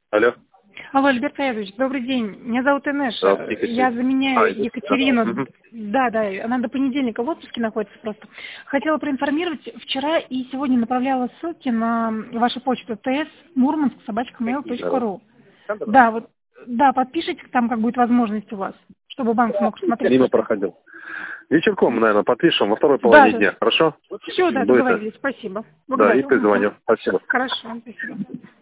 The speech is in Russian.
Алло. Алло, Альберт Фаязович, добрый день. Меня зовут Инесса. Здравствуйте. Я заменяю Екатерину. Мгм. Да, она до понедельника в отпуске находится просто. Хотела проинформировать, вчера и сегодня направляла ссылки на вашу почту ts@murmansk@mail.ru. Да, вот, да, подпишите там, как будет возможность у вас, чтобы банк смог смотреть. Мимо проходил. Вечерком, наверное, подпишем во второй Да, половине да. дня. Хорошо? Все, да, Будет. договорились. Спасибо. Да, и Благодарю. перезвоню. Спасибо. Хорошо, спасибо.